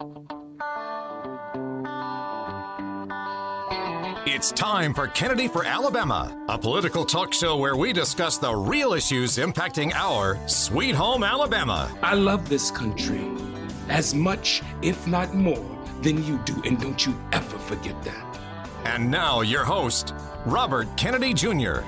It's time for Kennedy for Alabama, a political talk show where we discuss the real issues impacting our sweet home Alabama. I love this country as much, if not more, than you do, and don't you ever forget that. And now your host, Robert Kennedy Jr.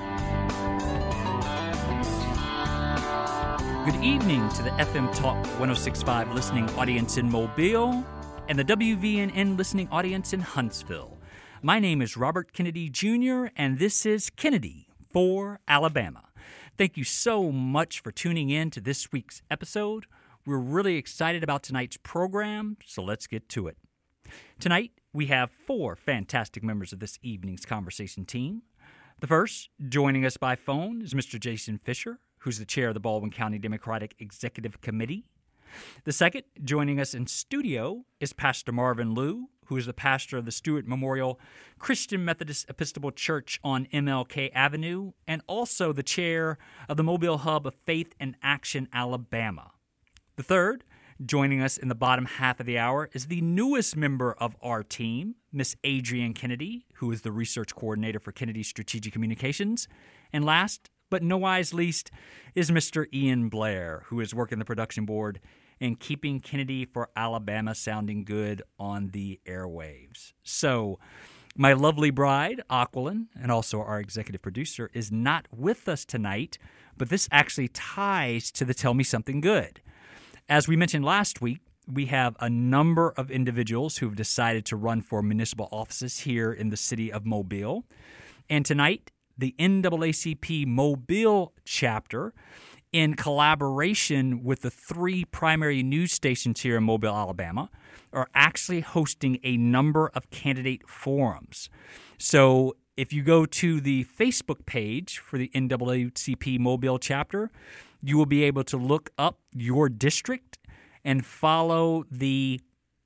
Good evening to the FM Talk 1065 listening audience in Mobile and the WVNN listening audience in Huntsville. My name is Robert Kennedy Jr., and this is Kennedy for Alabama. Thank you so much for tuning in to this week's episode. We're really excited about tonight's program, so let's get to it. Tonight, we have four fantastic members of this evening's conversation team. The first, joining us by phone, is Mr. Jason Fisher, who's the chair of the Baldwin County Democratic Executive Committee. The second, joining us in studio, is Pastor Marvin Liu, who is the pastor of the Stewart Memorial Christian Methodist Episcopal Church on MLK Avenue, and also the chair of the Mobile Hub of Faith and Action, Alabama. The third, joining us in the bottom half of the hour, is the newest member of our team, Miss Adrienne Kennedy, who is the research coordinator for Kennedy Strategic Communications. And last, but no wise least, is Mr. Ian Blair, who is working the production board and keeping Kennedy for Alabama sounding good on the airwaves. So, my lovely bride, Aquilin, and also our executive producer, is not with us tonight, but this actually ties to the Tell Me Something Good. As we mentioned last week, we have a number of individuals who've decided to run for municipal offices here in the city of Mobile. And tonight, the NAACP Mobile chapter, in collaboration with the three primary news stations here in Mobile, Alabama, are actually hosting a number of candidate forums. So if you go to the Facebook page for the NAACP Mobile chapter, you will be able to look up your district and follow the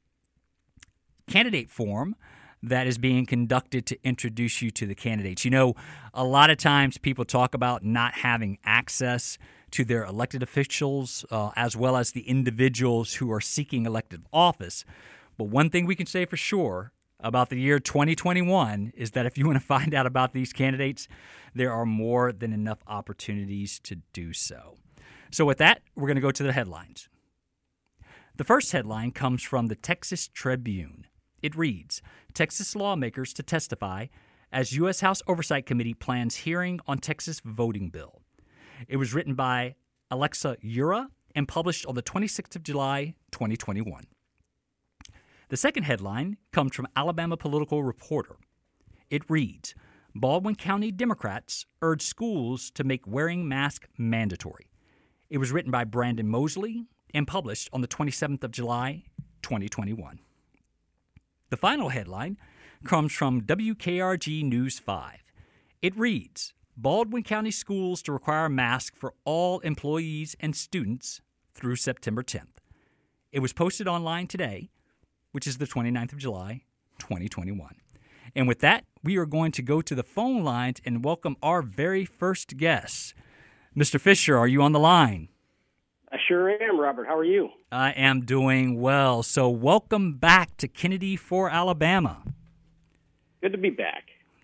candidate forum that is being conducted to introduce you to the candidates. You know, a lot of times people talk about not having access to their elected officials as well as the individuals who are seeking elective office. But one thing we can say for sure about the year 2021 is that if you want to find out about these candidates, there are more than enough opportunities to do so. So with that, we're going to go to the headlines. The first headline comes from the Texas Tribune. It reads, Texas lawmakers to testify as U.S. House Oversight Committee plans hearing on Texas voting bill. It was written by Alexa Ura and published on the 26th of July, 2021. The second headline comes from Alabama Political Reporter. It reads, Baldwin County Democrats urge schools to make wearing masks mandatory. It was written by Brandon Mosley and published on the 27th of July, 2021. The final headline comes from WKRG News 5. It reads, Baldwin County schools to require masks for all employees and students through September 10th. It was posted online today, which is the 29th of July, 2021. And with that, we are going to go to the phone lines and welcome our very first guest. Mr. Fisher, are you on the line? I sure am, Robert. How are you? I am doing well. So welcome back to Kennedy for Alabama. Good to be back.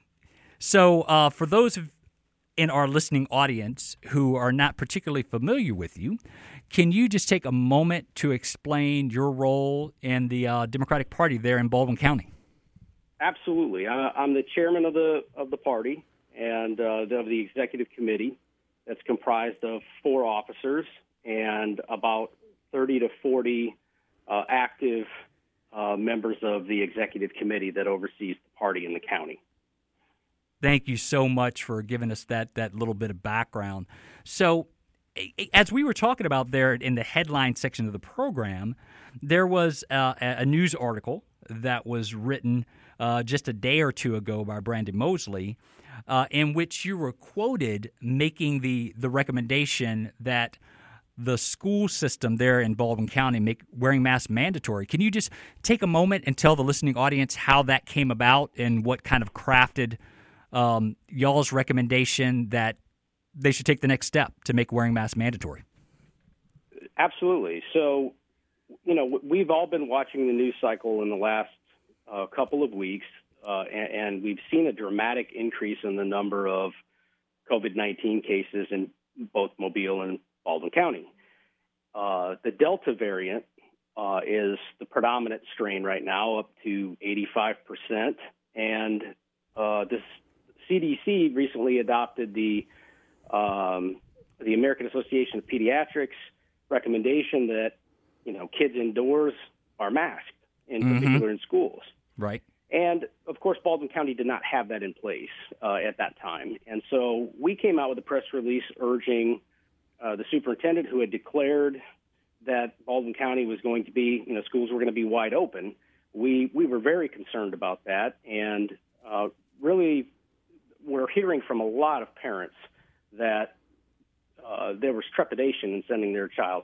So for those in our listening audience who are not particularly familiar with you, can you just take a moment to explain your role in the Democratic Party there in Baldwin County? Absolutely. I'm the chairman of the party and of the executive committee that's comprised of 4 officers and about 30 to 40 active members of the executive committee that oversees the party in the county. Thank you so much for giving us that little bit of background. So as we were talking about there in the headline section of the program, there was a news article that was written just a day or two ago by Brandon Mosley in which you were quoted making the recommendation that the school system there in Baldwin County make wearing masks mandatory. Can you just take a moment and tell the listening audience how that came about and what kind of crafted y'all's recommendation that they should take the next step to make wearing masks mandatory? Absolutely. So we've all been watching the news cycle in the last couple of weeks, and we've seen a dramatic increase in the number of COVID-19 cases in both Mobile and Baldwin County. The Delta variant is the predominant strain right now, up to 85%. And this CDC recently adopted the American Association of Pediatrics recommendation that, kids indoors are masked, in particular in schools. Right. And, of course, Baldwin County did not have that in place at that time. And so we came out with a press release urging the superintendent, who had declared that Baldwin County was going to be, schools were going to be wide open. We were very concerned about that. And really, we're hearing from a lot of parents that there was trepidation in sending their child.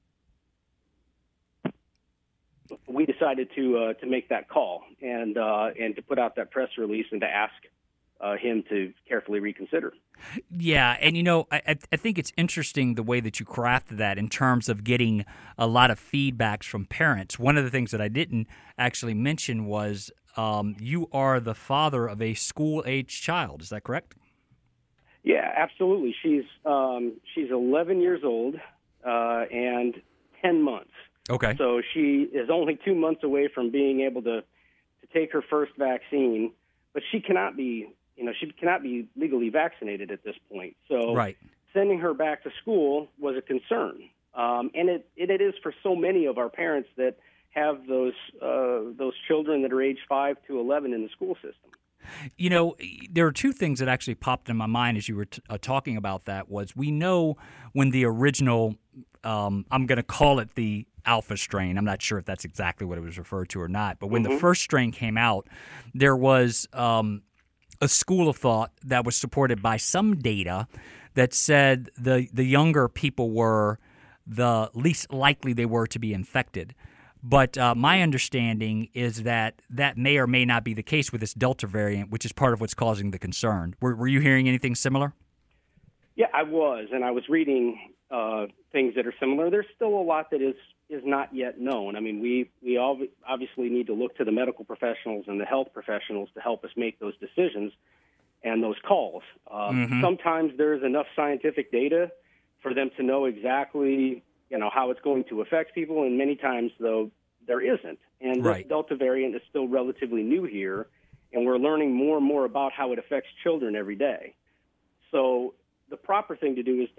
We decided to make that call and to put out that press release and to ask him to carefully reconsider. Yeah, and I think it's interesting the way that you crafted that in terms of getting a lot of feedbacks from parents. One of the things that I didn't actually mention was you are the father of a school-aged child. Is that correct? Yeah, absolutely. She's 11 years old and 10 months. Okay. So she is only 2 months away from being able to take her first vaccine, but she cannot be legally vaccinated at this point. So sending her back to school was a concern, and it is for so many of our parents that have those children that are age 5 to 11 in the school system. There are two things that actually popped in my mind as you were talking about that. Was we know when the original, I'm going to call it the alpha strain. I'm not sure if that's exactly what it was referred to or not. But when the first strain came out, there was a school of thought that was supported by some data that said the younger people were the least likely they were to be infected. But my understanding is that may or may not be the case with this Delta variant, which is part of what's causing the concern. Were you hearing anything similar? Yeah, I was, and I was reading things that are similar. There's still a lot that is not yet known. I mean, we obviously need to look to the medical professionals and the health professionals to help us make those decisions and those calls. Sometimes there's enough scientific data for them to know exactly how it's going to affect people, and many times, though, there isn't. And this Delta variant is still relatively new here, and we're learning more and more about how it affects children every day. So the proper thing to do is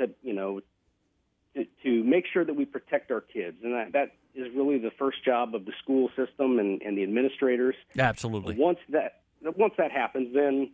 to make sure that we protect our kids, and that is really the first job of the school system and the administrators. Absolutely. Once that happens, then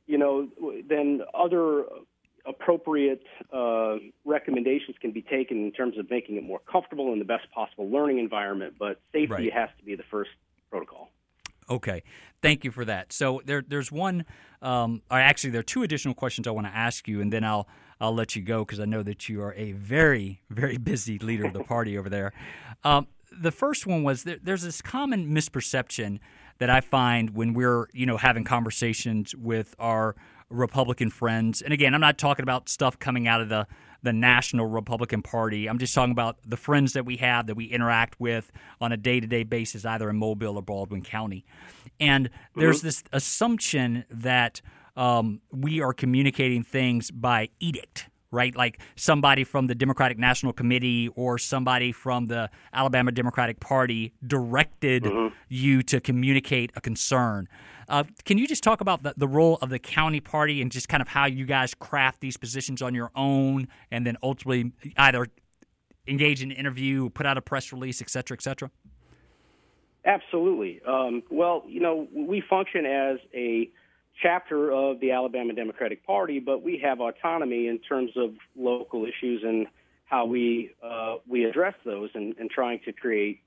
then other appropriate recommendations can be taken in terms of making it more comfortable in the best possible learning environment, but safety has to be the first protocol. Okay. Thank you for that. So there's one actually there are two additional questions I want to ask you, and then I'll let you go because I know that you are a very, very busy leader of the party over there. The first one was there's this common misperception that I find when we're having conversations with our Republican friends. And again, I'm not talking about stuff coming out of the National Republican Party. I'm just talking about the friends that we have that we interact with on a day-to-day basis, either in Mobile or Baldwin County. And there's this assumption that we are communicating things by edict, right? Like somebody from the Democratic National Committee or somebody from the Alabama Democratic Party directed you to communicate a concern. Can you just talk about the role of the county party and just kind of how you guys craft these positions on your own and then ultimately either engage in an interview, put out a press release, et cetera, et cetera? Absolutely. Well, we function as a chapter of the Alabama Democratic Party, but we have autonomy in terms of local issues and how we address those and trying to create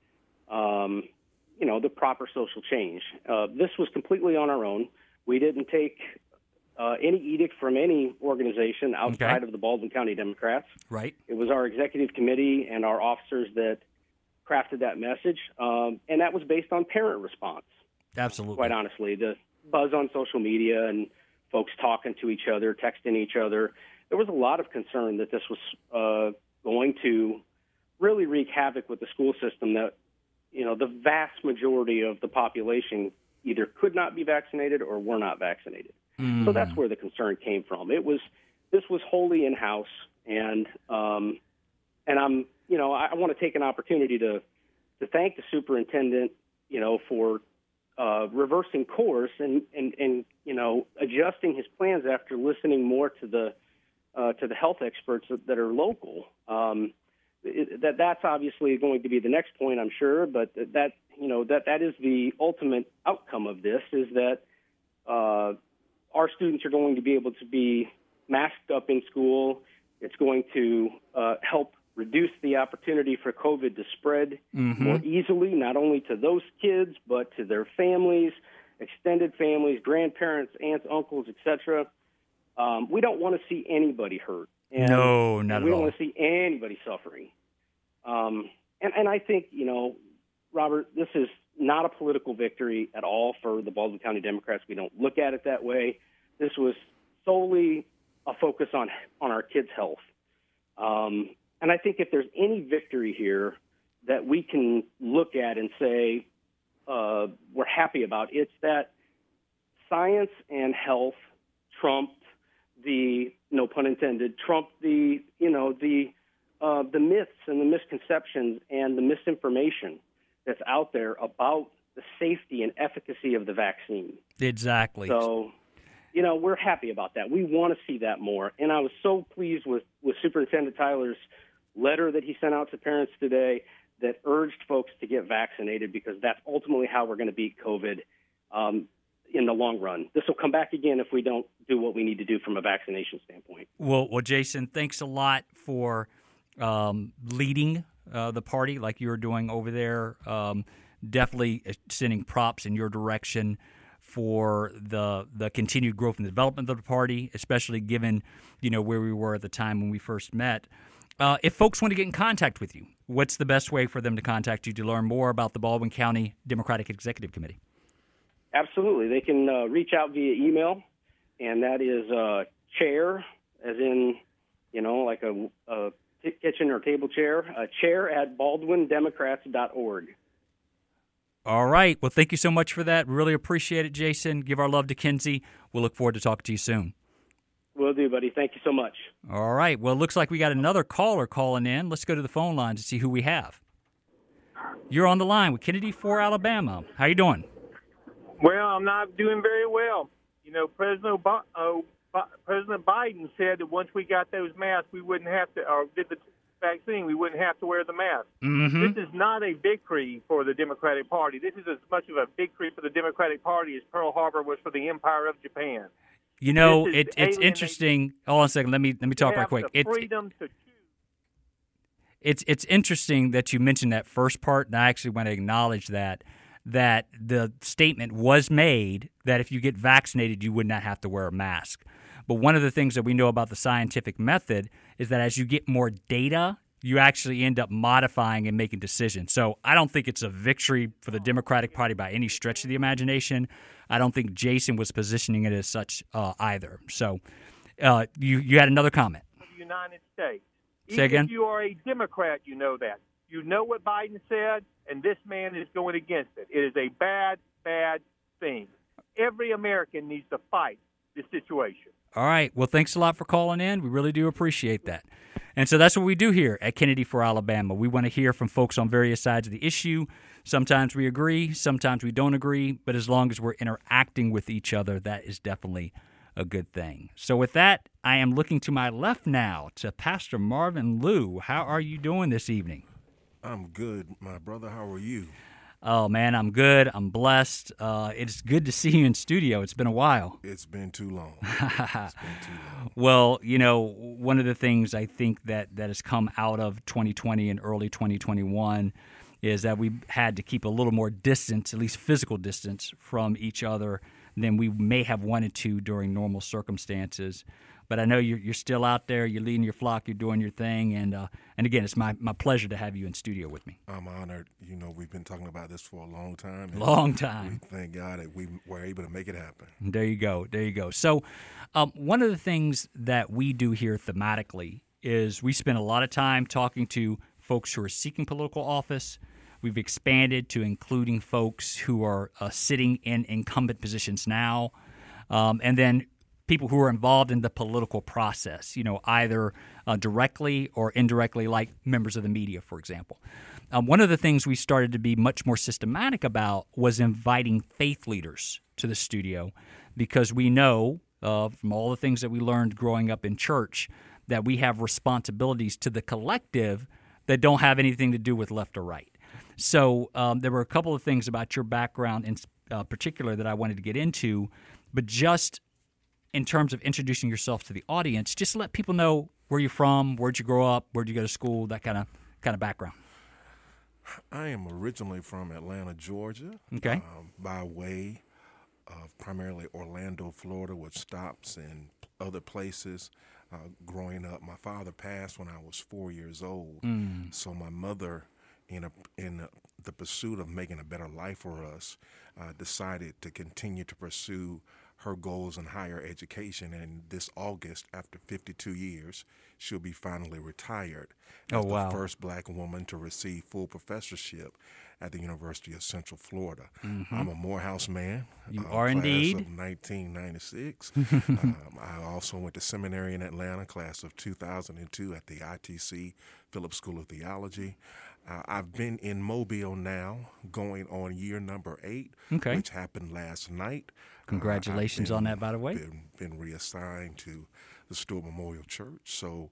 the proper social change. This was completely on our own. We didn't take any edict from any organization outside of the Baldwin County Democrats. Right. It was our executive committee and our officers that crafted that message, and that was based on parent response. Absolutely. Quite honestly, the buzz on social media and folks talking to each other, texting each other, there was a lot of concern that this was going to really wreak havoc with the school system that, the vast majority of the population either could not be vaccinated or were not vaccinated. So that's where the concern came from. This was wholly in-house, and I'm, I want to take an opportunity to thank the superintendent, for reversing course and adjusting his plans after listening more to the health experts that are local. That's obviously going to be the next point, I'm sure, but that is the ultimate outcome of this, is that our students are going to be able to be masked up in school. It's going to help reduce the opportunity for COVID to spread more easily, not only to those kids, but to their families, extended families, grandparents, aunts, uncles, etc. We don't want to see anybody hurt. And no, not at all. We don't want to see anybody suffering. And I think, Robert, this is not a political victory at all for the Baldwin County Democrats. We don't look at it that way. This was solely a focus on our kids' health. And I think if there's any victory here that we can look at and say we're happy about, it's that science and health trumped the, no pun intended, trumped the myths and the misconceptions and the misinformation that's out there about the safety and efficacy of the vaccine. Exactly. So, we're happy about that. We want to see that more. And I was so pleased with Superintendent Tyler's letter that he sent out to parents today that urged folks to get vaccinated, because that's ultimately how we're going to beat COVID in the long run. This will come back again if we don't do what we need to do from a vaccination standpoint. Well, Jason, thanks a lot for leading the party like you were doing over there. Definitely sending props in your direction for the continued growth and development of the party, especially given, where we were at the time when we first met. If folks want to get in contact with you, what's the best way for them to contact you to learn more about the Baldwin County Democratic Executive Committee? Absolutely. They can reach out via email, and that is chair, as in, like a kitchen or table chair, chair@baldwindemocrats.org. All right. Well, thank you so much for that. Really appreciate it, Jason. Give our love to Kinsey. We'll look forward to talking to you soon. Will do, buddy. Thank you so much. All right. Well, it looks like we got another caller calling in. Let's go to the phone line to see who we have. You're on the line with Kennedy for Alabama. How you doing? Well, I'm not doing very well. President Biden said that once we got those masks, we wouldn't have to, or did the vaccine, we wouldn't have to wear the mask. This is not a victory for the Democratic Party. This is as much of a victory for the Democratic Party as Pearl Harbor was for the Empire of Japan. It's interesting. Hold on a second. Let me talk right quick. Freedom to choose. It's interesting that you mentioned that first part, and I actually want to acknowledge that the statement was made that if you get vaccinated, you would not have to wear a mask. But one of the things that we know about the scientific method is that as you get more data, you actually end up modifying and making decisions. So I don't think it's a victory for the Democratic Party by any stretch of the imagination. I don't think Jason was positioning it as such either. So you had another comment. The United States. Say again? If you are a Democrat, you know that. You know what Biden said, and this man is going against it. It is a bad, bad thing. Every American needs to fight this situation. All right. Well, thanks a lot for calling in. We really do appreciate that. And so that's what we do here at Kennedy for Alabama. We want to hear from folks on various sides of the issue. Sometimes we agree, sometimes we don't agree, but as long as we're interacting with each other, that is definitely a good thing. So with that, I am looking to my left now to Pastor Marvin Liu. How are you doing this evening? I'm good, my brother. How are you? Oh, man, I'm good. I'm blessed. It's good to see you in studio. It's been a while. It's been too long. It's been too long. Well, one of the things I think that has come out of 2020 and early 2021 is that we had to keep a little more distance, at least physical distance, from each other than we may have wanted to during normal circumstances. But I know you're still out there. You're leading your flock. You're doing your thing. And again, it's my pleasure to have you in studio with me. I'm honored. We've been talking about this for a long time. Long time. We thank God that we were able to make it happen. There you go. There you go. So one of the things that we do here thematically is we spend a lot of time talking to folks who are seeking political office. We've expanded to including folks who are sitting in incumbent positions now, and then people who are involved in the political process, either directly or indirectly, like members of the media, for example. One of the things we started to be much more systematic about was inviting faith leaders to the studio, because we know from all the things that we learned growing up in church that we have responsibilities to the collective that don't have anything to do with left or right. So there were a couple of things about your background in particular that I wanted to get into, but just in terms of introducing yourself to the audience, just let people know where you're from, where'd you grow up, where'd you go to school, that kind of background. I am originally from Atlanta, Georgia, Okay. By way of primarily Orlando, Florida, with stops in other places. Growing up, my father passed when I was 4 years old, so my mother, in the pursuit of making a better life for us, decided to continue to pursue her goals in higher education. And this August, after 52 years, she'll be finally retired as the first black woman to receive full professorship at the University of Central Florida. I'm a Morehouse man. You are class indeed. of 1996. I also went to seminary in Atlanta, class of 2002 at the ITC Phillips School of Theology. I've been in Mobile now, going on year number 8, which happened last night. Congratulations on that, by the way. Been reassigned to the Stewart Memorial Church. So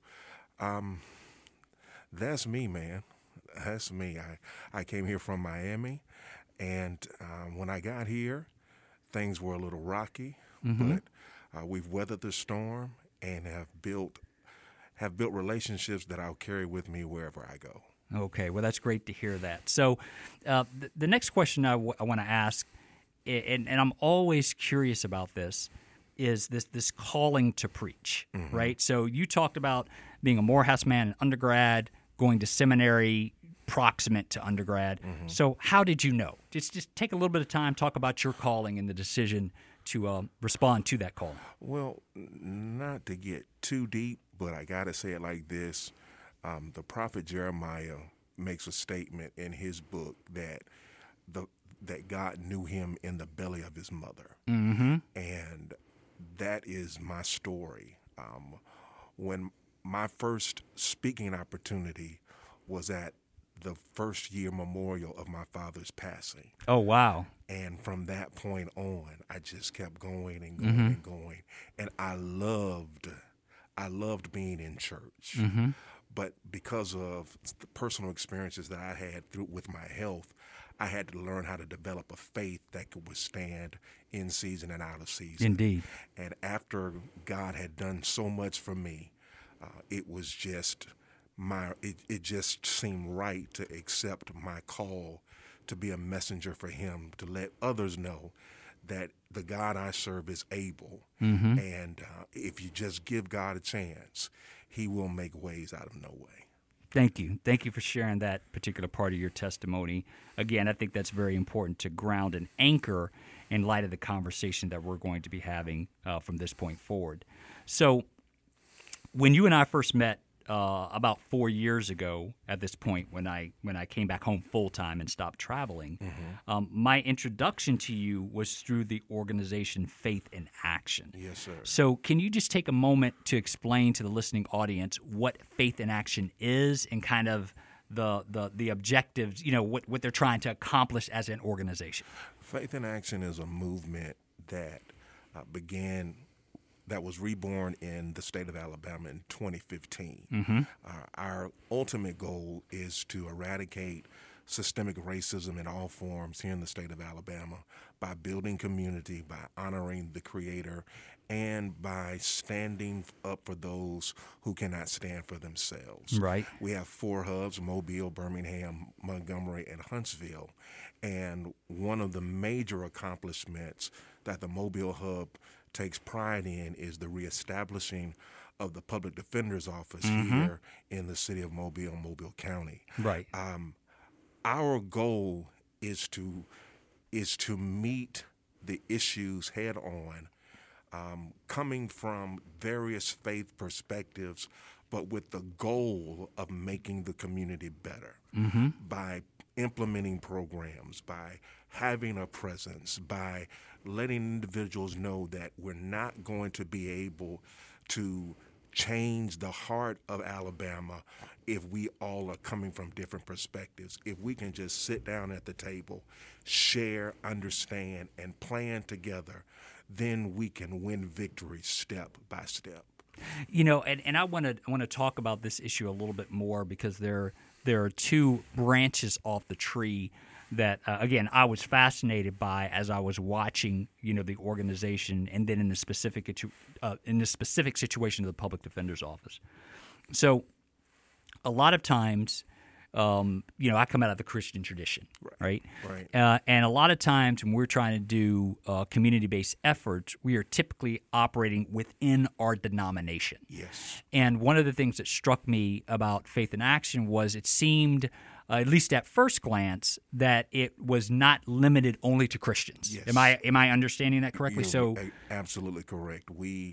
that's me, man. That's me. I came here from Miami, and when I got here, things were a little rocky, but we've weathered the storm and have built relationships that I'll carry with me wherever I go. Okay, well, that's great to hear that. So the next question I want to ask, and I'm always curious about this, is this calling to preach, right? So you talked about being a Morehouse man in undergrad, going to seminary proximate to undergrad. So how did you know? Just take a little bit of time, talk about your calling and the decision to respond to that call. Well, not to get too deep, but I got to say it like this. The prophet Jeremiah makes a statement in his book that God knew him in the belly of his mother. And that is my story. When my first speaking opportunity was at the first year memorial of my father's passing. Oh, wow. And from that point on, I just kept going and going and going. And I loved being in church. But because of the personal experiences that I had with my health, I had to learn how to develop a faith that could withstand in season and out of season. Indeed. And after God had done so much for me, it was just it just seemed right to accept my call to be a messenger for him, to let others know that the God I serve is able. And if you just give God a chance, he will make ways out of no way. Thank you. Thank you for sharing that particular part of your testimony. Again, I think that's very important to ground and anchor in light of the conversation that we're going to be having from this point forward. So when you and I first met about 4 years ago at this point, when I came back home full-time and stopped traveling, my introduction to you was through the organization Faith in Action. Yes, sir. So can you just take a moment to explain to the listening audience what Faith in Action is and kind of the objectives, what they're trying to accomplish as an organization? Faith in Action is a movement that that was reborn in the state of Alabama in 2015. Our ultimate goal is to eradicate systemic racism in all forms here in the state of Alabama by building community, by honoring the Creator, and by standing up for those who cannot stand for themselves. Right. We have 4 hubs: Mobile, Birmingham, Montgomery, and Huntsville. And one of the major accomplishments that the Mobile hub takes pride in is the reestablishing of the public defender's office here in the city of Mobile, Mobile County. Right. Our goal is to meet the issues head on, coming from various faith perspectives, but with the goal of making the community better by implementing programs, by having a presence, by letting individuals know that we're not going to be able to change the heart of Alabama if we all are coming from different perspectives. If we can just sit down at the table, share, understand, and plan together, then we can win victory step by step. You know, and I want to talk about this issue a little bit more because there are two branches off the tree that again I was fascinated by as I was watching, you know, the organization, and then in the specific situation of the Public Defender's Office. So, a lot of times, you know, I come out of the Christian tradition, right? And a lot of times when we're trying to do community-based efforts, we are typically operating within our denomination. Yes. And one of the things that struck me about Faith in Action was it seemed, at least at first glance, that it was not limited only to Christians. Yes. Am I understanding that correctly? You're absolutely correct.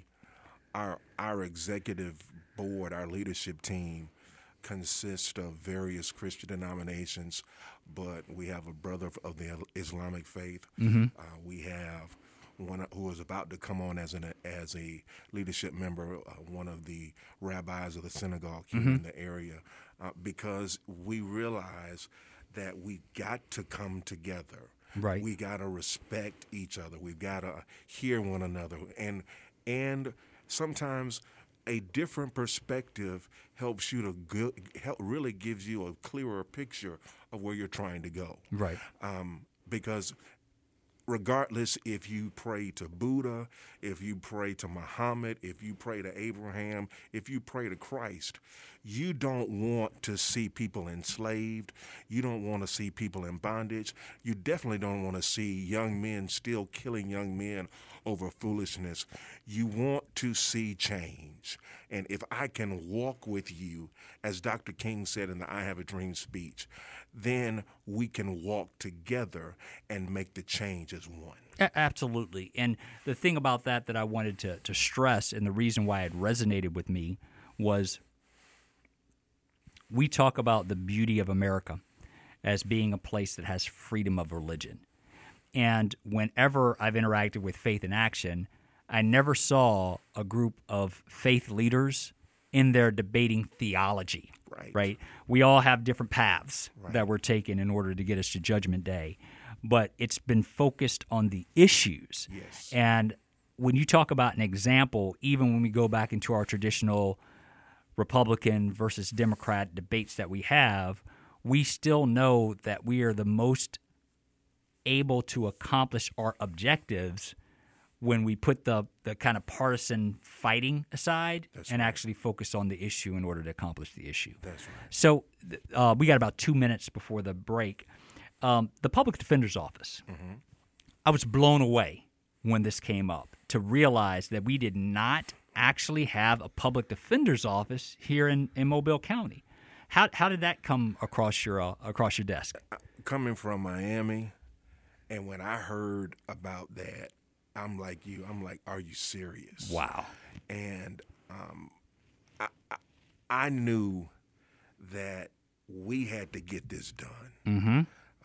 Our executive board, our leadership team, consists of various Christian denominations, but we have a brother of the Islamic faith. We have one who is about to come on as a leadership member, one of the rabbis of the synagogue here in the area, because we realize that we got to come together. Right. We got to respect each other. We've got to hear one another, and sometimes a different perspective helps you to really gives you a clearer picture of where you're trying to go. Right. Because regardless if you pray to Buddha, if you pray to Muhammad, if you pray to Abraham, if you pray to Christ, you don't want to see people enslaved. You don't want to see people in bondage. You definitely don't want to see young men still killing young men over foolishness. You want to see change. And if I can walk with you, as Dr. King said in the I Have a Dream speech, then we can walk together and make the change as one. Absolutely. And the thing about that I wanted to stress, and the reason why it resonated with me, was we talk about the beauty of America as being a place that has freedom of religion. And whenever I've interacted with Faith in Action, I never saw a group of faith leaders in there debating theology. Right? We all have different paths that we're taking in order to get us to Judgment Day. But it's been focused on the issues. Yes. And when you talk about an example, even when we go back into our traditional Republican versus Democrat debates that we have, we still know that we are the most able to accomplish our objectives when we put the kind of partisan fighting aside actually focus on the issue in order to accomplish the issue. That's right. So we got about 2 minutes before the break. The Public Defender's Office, I was blown away when this came up to realize that we did not actually have a Public Defender's Office here in Mobile County. How did that come across your desk? Coming from Miami, and when I heard about that, I'm like you. I'm like, are you serious? Wow. And I knew that we had to get this done.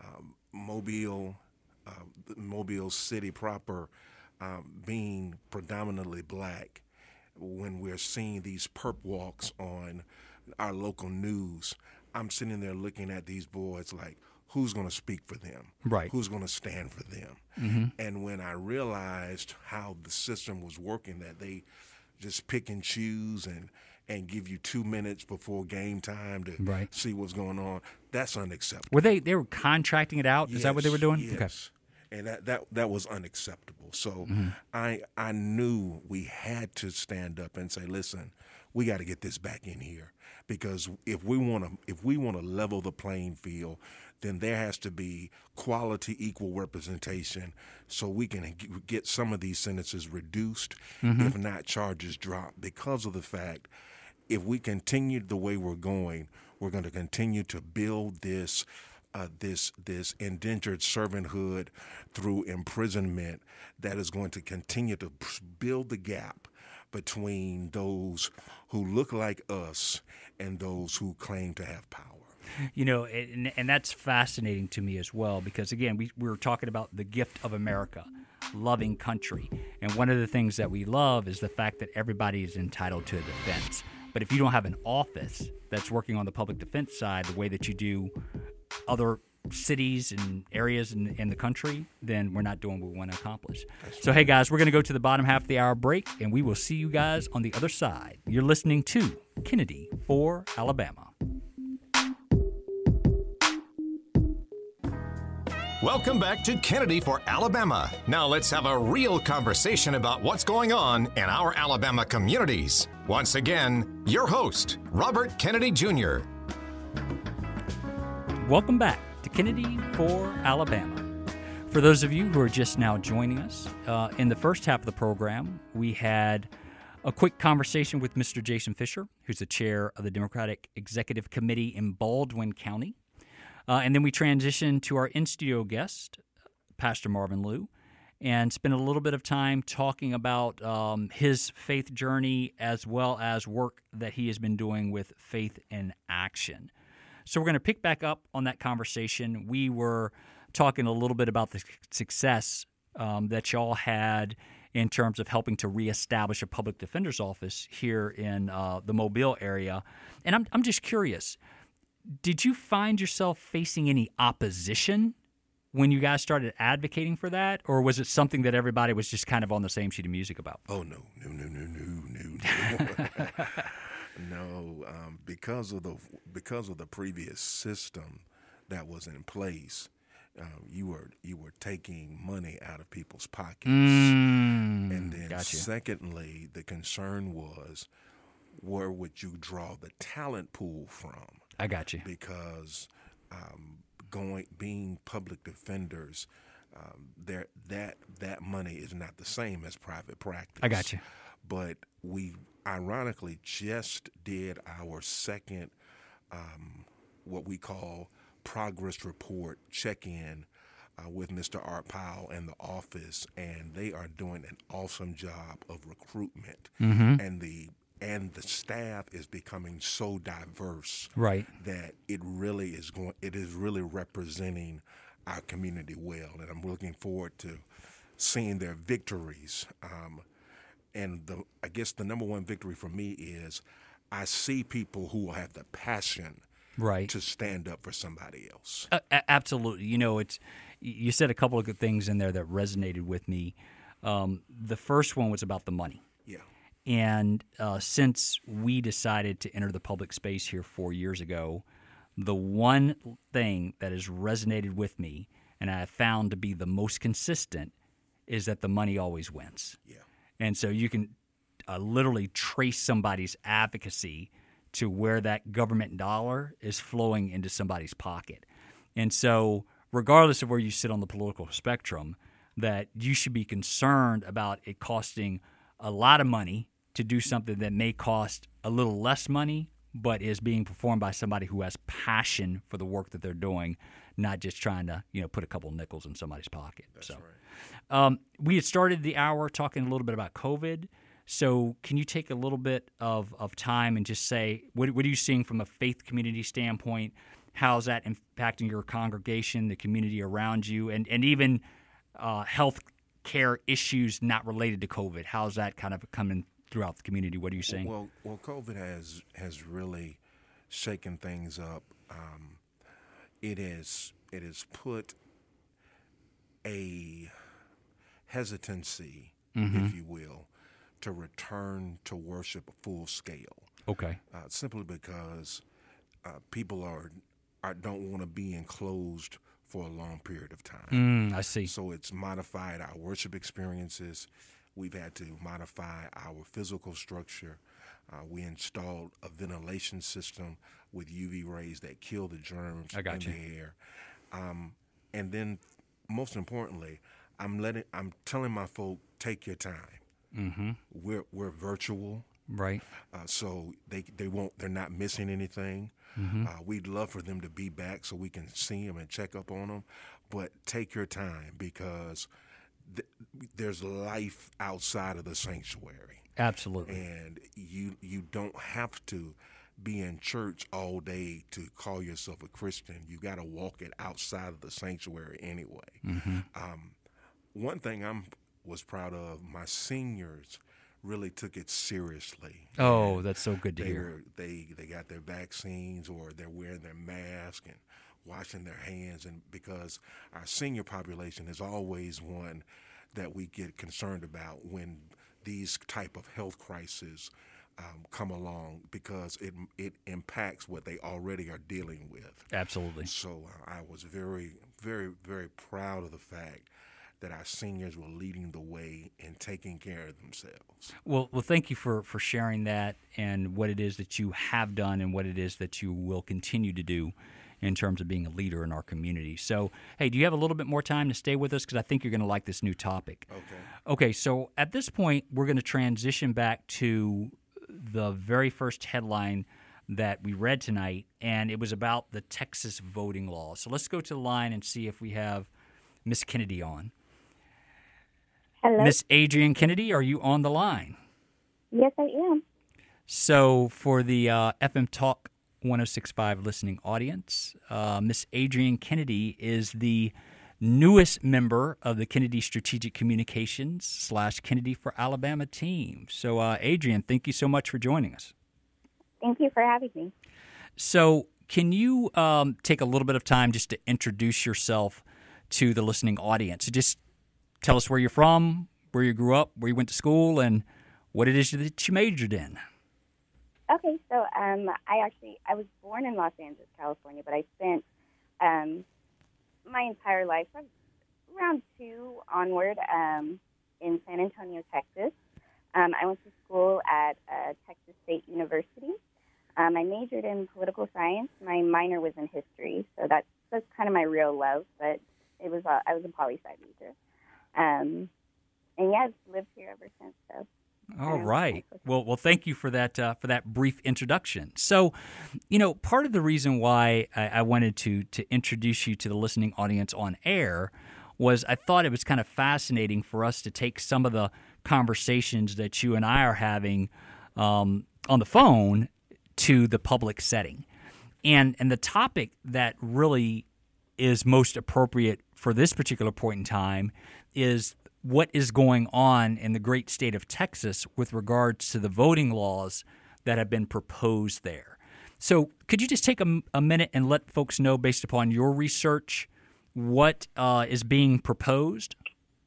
Mobile City proper, being predominantly black, when we're seeing these perp walks on our local news, I'm sitting there looking at these boys like, who's going to speak for them? Right. Who's going to stand for them? And when I realized how the system was working, that they just pick and choose and give you 2 minutes before game time to see what's going on, that's unacceptable. Were they were contracting it out? Is that what they were doing? Yes. Okay. And that was unacceptable. So I knew we had to stand up and say, listen, we got to get this back in here, because if we want to level the playing field, then there has to be quality, equal representation, so we can get some of these sentences reduced, if not charges dropped, because of the fact, if we continue the way we're going to continue to build this this indentured servanthood through imprisonment that is going to continue to build the gap between those who look like us and those who claim to have power. And that's fascinating to me as well, because, again, we were talking about the gift of America, loving country. And one of the things that we love is the fact that everybody is entitled to a defense. But if you don't have an office that's working on the public defense side the way that you do other cities and areas in the country, then we're not doing what we want to accomplish. So, hey, guys, we're going to go to the bottom half of the hour break, and we will see you guys on the other side. You're listening to Kennedy for Alabama. Welcome back to Kennedy for Alabama. Now let's have a real conversation about what's going on in our Alabama communities. Once again, your host, Robert Kennedy Jr. Welcome back to Kennedy for Alabama. For those of you who are just now joining us, in the first half of the program, we had a quick conversation with Mr. Jason Fisher, who's the chair of the Democratic Executive Committee in Baldwin County. And then we transitioned to our in-studio guest, Pastor Marvin Liu, and spent a little bit of time talking about his faith journey as well as work that he has been doing with Faith in Action. So we're going to pick back up on that conversation. We were talking a little bit about the success that y'all had in terms of helping to reestablish a public defender's office here in the Mobile area. And I'm just curious, did you find yourself facing any opposition when you guys started advocating for that, or was it something that everybody was just kind of on the same sheet of music about? Oh, no. No, because of the previous system that was in place, you were taking money out of people's pockets, and then gotcha. Secondly, the concern was, where would you draw the talent pool from? I got you. Because being public defenders, that money is not the same as private practice. I got you. But we ironically just did our second, what we call progress report check-in with Mr. Art Powell and the office, and they are doing an awesome job of recruitment, and the staff is becoming so diverse, right, that it is really representing our community well, and I'm looking forward to seeing their victories. And I guess the number one victory for me is I see people who have the passion, right, to stand up for somebody else. Absolutely. You said a couple of good things in there that resonated with me. The first one was about the money. Yeah. And since we decided to enter the public space here 4 years ago, the one thing that has resonated with me and I have found to be the most consistent is that the money always wins. Yeah. And so you can literally trace somebody's advocacy to where that government dollar is flowing into somebody's pocket. And so regardless of where you sit on the political spectrum, that you should be concerned about it costing a lot of money to do something that may cost a little less money, but is being performed by somebody who has passion for the work that they're doing, not just trying to, put a couple of nickels in somebody's pocket. That's right. We had started the hour talking a little bit about COVID. So can you take a little bit of time and just say, what are you seeing from a faith community standpoint? How's that impacting your congregation, the community around you, and even health care issues not related to COVID? How's that kind of coming throughout the community? What are you seeing? Well, COVID has really shaken things up. It has put a hesitancy, if you will, to return to worship full scale. Okay. Simply because people don't want to be enclosed for a long period of time. I see. So it's modified our worship experiences. We've had to modify our physical structure. We installed a ventilation system with UV rays that kill the germs in the air. And then, most importantly, I'm telling my folk, take your time. We're virtual. Right. So they're not missing anything. We'd love for them to be back so we can see them and check up on them. But take your time, because there's life outside of the sanctuary. Absolutely. And you don't have to be in church all day to call yourself a Christian. You got to walk it outside of the sanctuary anyway. One thing I was proud of, my seniors really took it seriously. Oh, that's so good to hear. They got their vaccines, or they're wearing their mask and washing their hands, and because our senior population is always one that we get concerned about when these type of health crises come along, because it impacts what they already are dealing with. Absolutely. So I was very, very, very proud of the fact that our seniors were leading the way and taking care of themselves. Well, thank you for sharing that, and what it is that you have done and what it is that you will continue to do in terms of being a leader in our community. So, hey, do you have a little bit more time to stay with us? Because I think you're going to like this new topic. Okay, so at this point, we're going to transition back to the very first headline that we read tonight, and it was about the Texas voting laws. So let's go to the line and see if we have Miss Kennedy on. Hello. Miss Adrienne Kennedy, are you on the line? Yes, I am. So for the FM Talk 106.5 listening audience, Miss Adrienne Kennedy is the newest member of the Kennedy Strategic Communications / Kennedy for Alabama team. So, Adrienne, thank you so much for joining us. Thank you for having me. So, can you take a little bit of time just to introduce yourself to the listening audience? Just tell us where you're from, where you grew up, where you went to school, and what it is that you majored in. Okay, so I was born in Los Angeles, California, but I spent my entire life, from around 2 onward, in San Antonio, Texas. I went to school at Texas State University. I majored in political science. My minor was in history, so that's kind of my real love. But I was a poli-sci major, and yeah, I've lived here ever since. So. All right. Well, thank you for that brief introduction. So, part of the reason why I wanted to introduce you to the listening audience on air was I thought it was kind of fascinating for us to take some of the conversations that you and I are having on the phone to the public setting. And the topic that really is most appropriate for this particular point in time is what is going on in the great state of Texas with regards to the voting laws that have been proposed there. So could you just take a minute and let folks know, based upon your research, what is being proposed?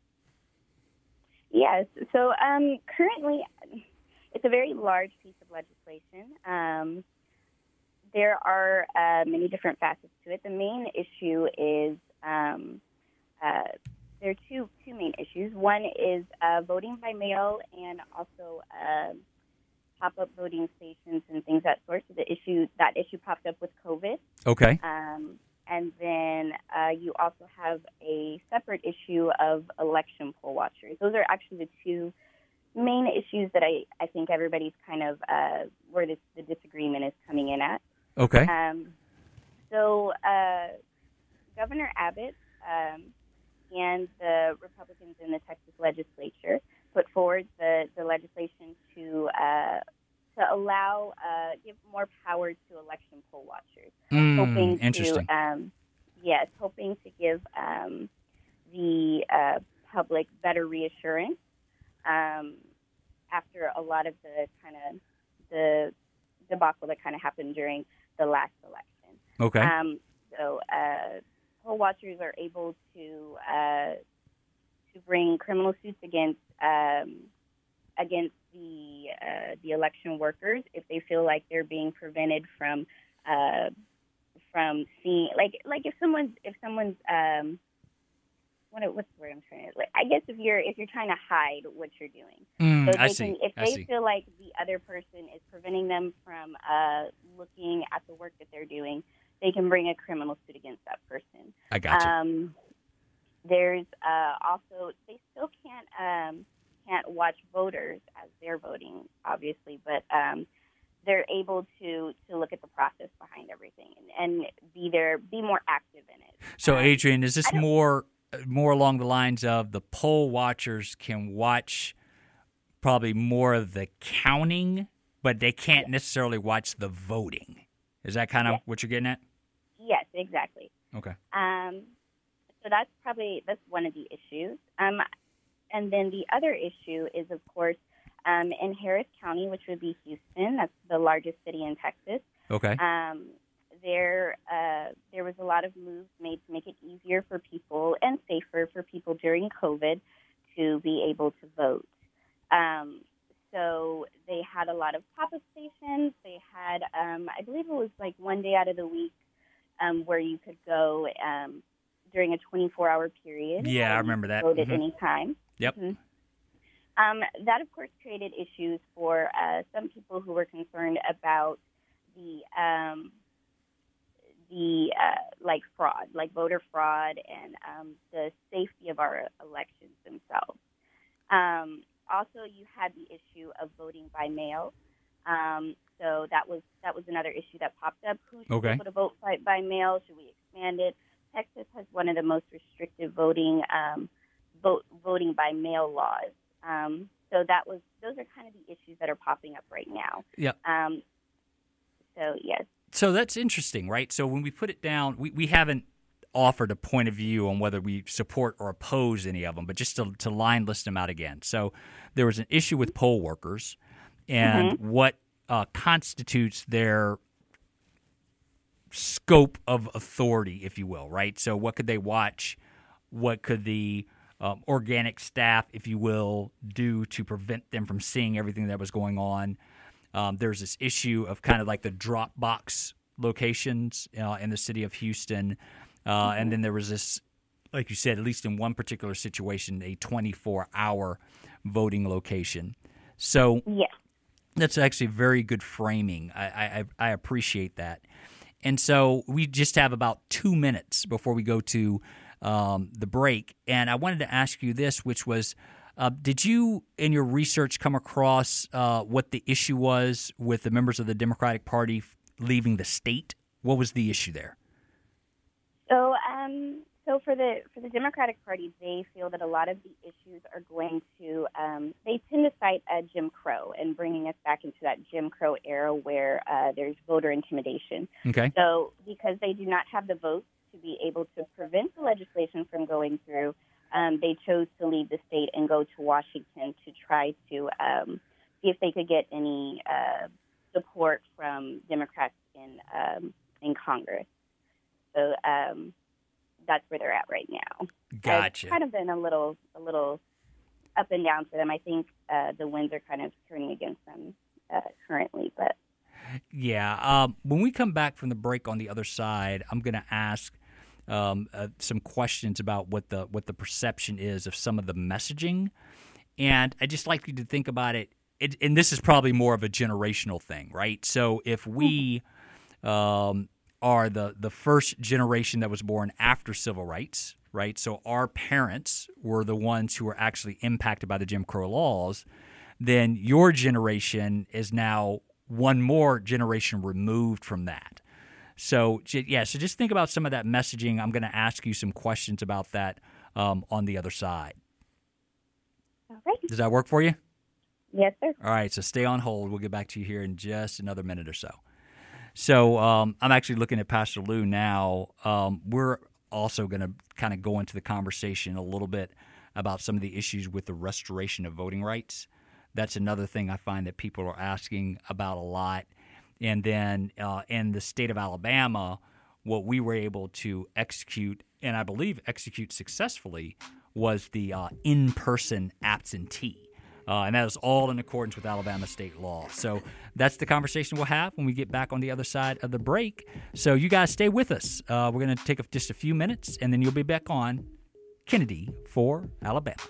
Yes. So currently, it's a very large piece of legislation. There are many different facets to it. The main issue is there are two main issues. One is voting by mail, and also pop-up voting stations and things that sort. So that issue popped up with COVID. Okay. And then you also have a separate issue of election poll watchers. Those are actually the two main issues that I think everybody's kind of where the disagreement is coming in at. Okay. So Governor Abbott and the Republicans in the Texas legislature put forward the legislation to allow give more power to election poll watchers. Interesting. Hoping to give the public better reassurance after a lot of the debacle that kind of happened during the last election. Okay. So poll watchers are able to bring criminal suits against the election workers if they feel like they're being prevented from seeing, like if someone's what's the word I'm trying to, I guess if you're trying to hide what you're doing. If they feel like the other person is preventing them from looking at the work that they're doing, they can bring a criminal suit against that person. I got you. There's also, they still can't watch voters as their voting, obviously, but they're able to look at the process behind everything and be more active in it. So, Adrienne, is this more along the lines of the poll watchers can watch probably more of the counting, but they can't necessarily watch the voting? Is that kind of what you're getting at? Yes, exactly. Okay. So that's one of the issues. And then the other issue is, of course, in Harris County, which would be Houston. That's the largest city in Texas. Okay. There was a lot of moves made to make it easier for people and safer for people during COVID to be able to vote. So they had a lot of pop-up stations. They had, I believe it was like one day out of the week where you could go during a 24-hour period. Yeah, I remember that. Vote at any time. Yep. Mm-hmm. That, of course, created issues for some people who were concerned about the fraud, like voter fraud, and the safety of our elections themselves. Also, you had the issue of voting by mail. So that was another issue that popped up. Who should be able to vote by mail? Should we expand it? Texas has one of the most restrictive voting by mail laws. So those are kind of the issues that are popping up right now. Yeah. So yes. So that's interesting, right? So when we put it down, we haven't offered a point of view on whether we support or oppose any of them, but just to line list them out again. So there was an issue with poll workers and what constitutes their scope of authority, if you will, right? So what could they watch? What could the organic staff, if you will, do to prevent them from seeing everything that was going on? There's this issue of kind of like the drop box locations in the city of Houston. And then there was this, like you said, at least in one particular situation, a 24-hour voting location. So that's actually very good framing. I appreciate that. And so we just have about 2 minutes before we go to the break. And I wanted to ask you this, which was, did you, in your research, come across what the issue was with the members of the Democratic Party leaving the state? What was the issue there? So for the Democratic Party, they feel that a lot of the issues are going to they tend to cite Jim Crow and bringing us back into that Jim Crow era where there's voter intimidation. Okay. So because they do not have the votes to be able to prevent the legislation from going through, they chose to leave the state and go to Washington to try to see if they could get any support from Democrats in Congress. So that's where they're at right now. Gotcha. It's kind of been a little up and down for them. I think the winds are kind of turning against them currently. But yeah, when we come back from the break on the other side, I'm going to ask some questions about what the perception is of some of the messaging, and I just like you to think about it. And this is probably more of a generational thing, right? So if we are the first generation that was born after civil rights, right? So our parents were the ones who were actually impacted by the Jim Crow laws. Then your generation is now one more generation removed from that. So, yeah, so just think about some of that messaging. I'm going to ask you some questions about that on the other side. All right. Does that work for you? Yes, sir. All right, so stay on hold. We'll get back to you here in just another minute or so. So I'm actually looking at Pastor Lou now. We're also going to kind of go into the conversation a little bit about some of the issues with the restoration of voting rights. That's another thing I find that people are asking about a lot. And then in the state of Alabama, what we were able to execute, and I believe execute successfully, was the in-person absentee. And that is all in accordance with Alabama state law. So that's the conversation we'll have when we get back on the other side of the break. So you guys stay with us. We're going to take just a few minutes, and then you'll be back on Kennedy for Alabama.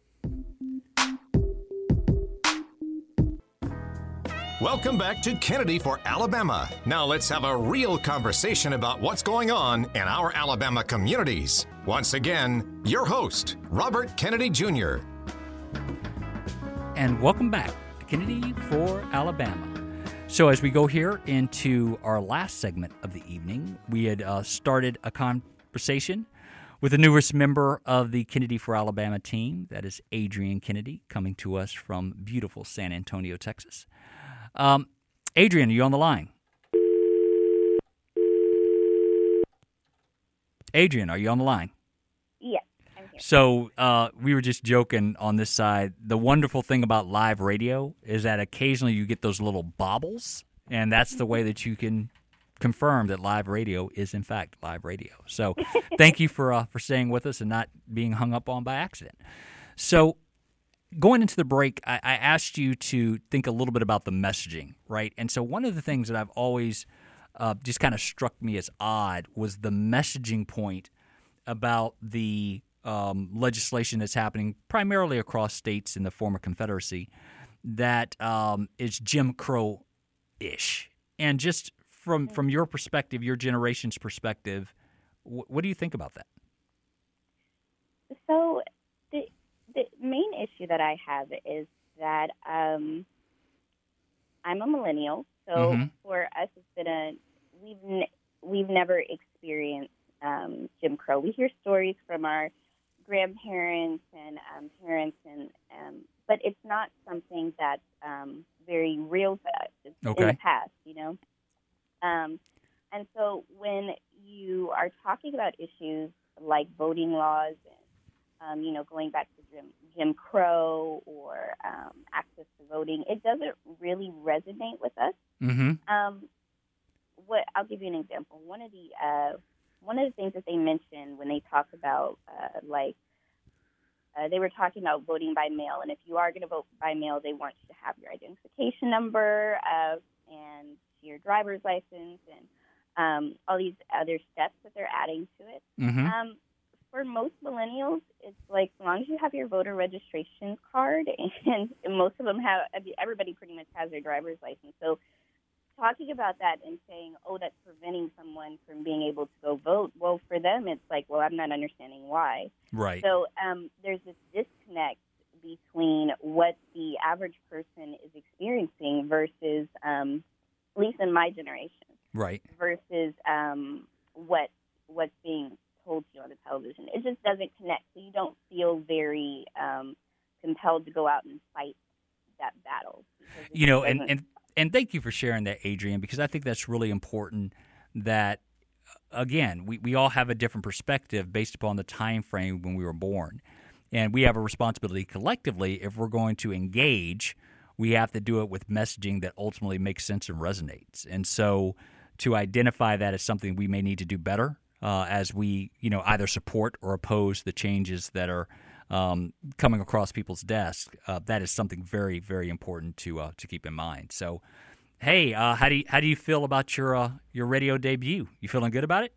Welcome back to Kennedy for Alabama. Now let's have a real conversation about what's going on in our Alabama communities. Once again, your host, Robert Kennedy Jr. And welcome back to Kennedy for Alabama. So as we go here into our last segment of the evening, we had started a conversation with the newest member of the Kennedy for Alabama team. That is Adrian Kennedy, coming to us from beautiful San Antonio, Texas. Adrian, are you on the line? Adrian, are you on the line? Yes, I'm here. So we were just joking on this side. The wonderful thing about live radio is that occasionally you get those little bobbles, and that's the way that you can confirm that live radio is, in fact, live radio. So thank you for staying with us and not being hung up on by accident. So going into the break, I asked you to think a little bit about the messaging, right? And so one of the things that I've always just kind of struck me as odd was the messaging point about the legislation that's happening primarily across states in the former Confederacy that is Jim Crow-ish. And just from your perspective, your generation's perspective, what do you think about that? So the main issue that I have is that I'm a millennial. So for us, it's been we've never experienced Jim Crow. We hear stories from our grandparents and parents, and but it's not something that's very real to us. It's in the past, you know. And so when you are talking about issues like voting laws and, going back to Jim Crow or access to voting, it doesn't really resonate with us. I'll give you an example. One of the things that they mentioned when they talk about they were talking about voting by mail, and if you are going to vote by mail, they want you to have your identification number and your driver's license and all these other steps that they're adding to it. For most millennials, it's like as long as you have your voter registration card, and most of them everybody pretty much has their driver's license. So talking about that and saying, oh, that's preventing someone from being able to go vote, well, for them, it's like, well, I'm not understanding why. Right. So there's this disconnect between what the average person is experiencing versus, at least in my generation, right, versus what's being told to you on the television. It just doesn't connect, so you don't feel very compelled to go out and fight that battle. You know, and thank you for sharing that, Adrian, because I think that's really important that, again, we all have a different perspective based upon the time frame when we were born. And we have a responsibility collectively. If we're going to engage, we have to do it with messaging that ultimately makes sense and resonates. And so to identify that as something we may need to do better as we, either support or oppose the changes that are coming across people's desks, that is something very, very important to keep in mind. So, hey, how do you feel about your radio debut? You feeling good about it?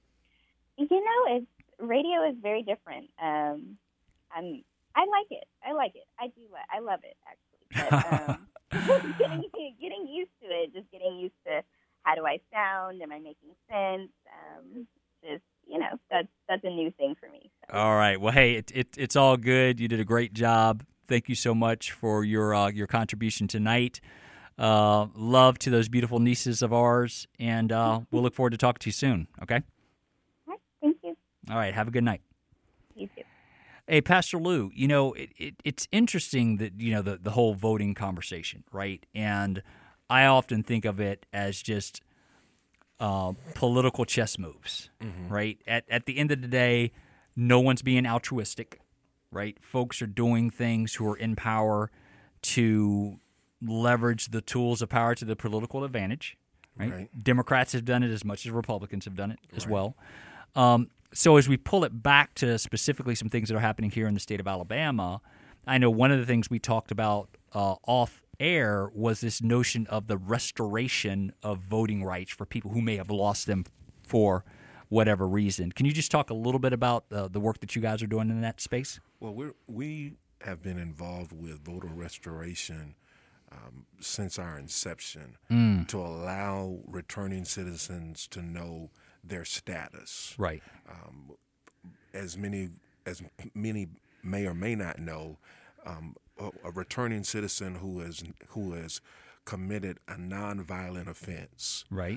Radio is very different. I like it. I love it, actually. But getting used to it, just getting used to how do I sound? Am I making sense? That's a new thing for me. So. All right. Well, hey, it's all good. You did a great job. Thank you so much for your contribution tonight. Love to those beautiful nieces of ours, and we'll look forward to talking to you soon. Okay. All right. Thank you. All right. Have a good night. You too. Hey, Pastor Lou, it's interesting that, the whole voting conversation, right? And I often think of it as just political chess moves, right? At the end of the day, no one's being altruistic, right? Folks are doing things who are in power to leverage the tools of power to the political advantage, right? Democrats have done it as much as Republicans have done it as well. So as we pull it back to specifically some things that are happening here in the state of Alabama, I know one of the things we talked about off air was this notion of the restoration of voting rights for people who may have lost them for whatever reason. Can you just talk a little bit about the work that you guys are doing in that space? Well, we have been involved with voter restoration since our inception to allow returning citizens to know their status. Right. As many may or may not know, a returning citizen who has committed a nonviolent offense, Right.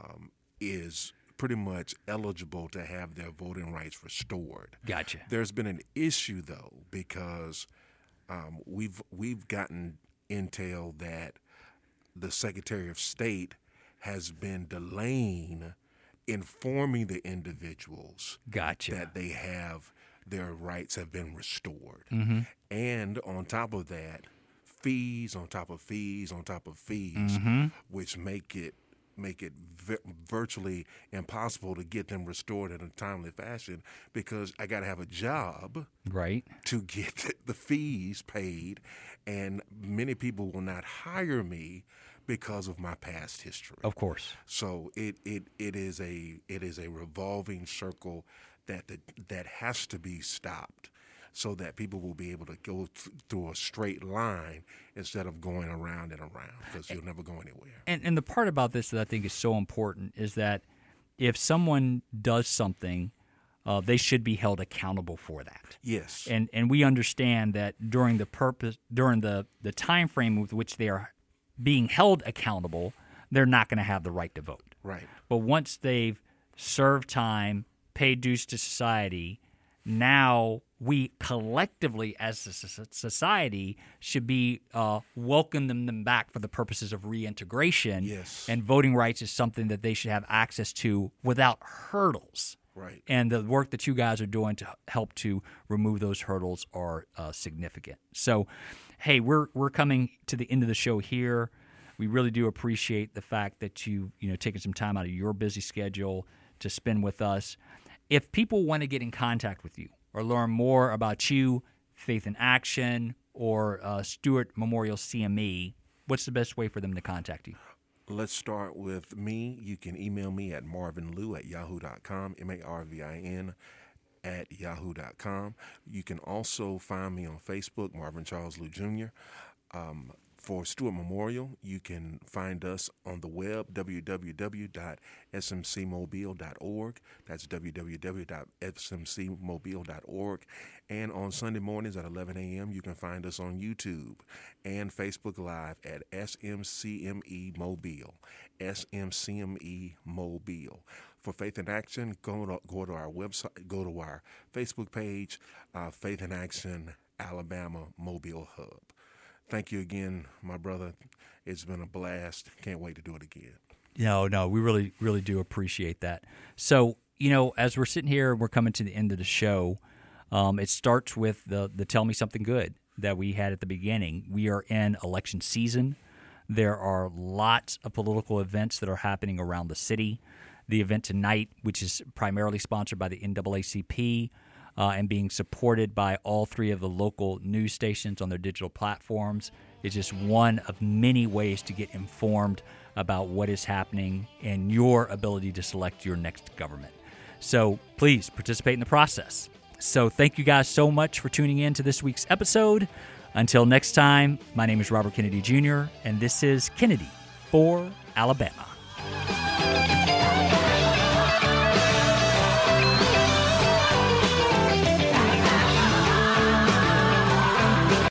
Is pretty much eligible to have their voting rights restored. Gotcha. There's been an issue though, because we've gotten intel that the Secretary of State has been delaying informing the individuals Gotcha. that they have their rights have been restored. Mm-hmm. And on top of that, fees on top of fees on top of fees, Mm-hmm. which make it virtually impossible to get them restored in a timely fashion, because I got to have a job Right. to get the fees paid, and many people will not hire me because of my past history. Of course. So it is a revolving circle that has to be stopped, so that people will be able to go through a straight line instead of going around and around, because you'll never go anywhere. And the part about this that I think is so important is that if someone does something, they should be held accountable for that. Yes. And we understand that during the time frame with which they are being held accountable, they're not going to have the right to vote. Right. But once they've served time, paid dues to society, now we collectively as a society should be welcoming them back for the purposes of reintegration. Yes. And voting rights is something that they should have access to without hurdles. Right. And the work that you guys are doing to help to remove those hurdles are significant. So, hey, we're coming to the end of the show here. We really do appreciate the fact that you taking some time out of your busy schedule to spend with us. If people want to get in contact with you or learn more about you, Faith in Action, or Stewart Memorial CME, what's the best way for them to contact you? Let's start with me. You can email me at marvinlew@yahoo.com, MARVIN @yahoo.com. You can also find me on Facebook, Marvin Charles Lew Jr. For Stewart Memorial, you can find us on the web, www.smcmobile.org. That's www.smcmobile.org. And on Sunday mornings at 11 a.m., you can find us on YouTube and Facebook Live at SMCME Mobile, SMCME Mobile. For Faith in Action, go to our website, go to our Facebook page, Faith in Action Alabama Mobile Hub. Thank you again, my brother. It's been a blast. Can't wait to do it again. No, we really, really do appreciate that. So, as we're sitting here, we're coming to the end of the show. It starts with the Tell Me Something Good that we had at the beginning. We are in election season. There are lots of political events that are happening around the city. The event tonight, which is primarily sponsored by the NAACP, and being supported by all three of the local news stations on their digital platforms, is just one of many ways to get informed about what is happening and your ability to select your next government. So please participate in the process. So thank you guys so much for tuning in to this week's episode. Until next time, my name is Robert Kennedy Jr., and this is Kennedy for Alabama.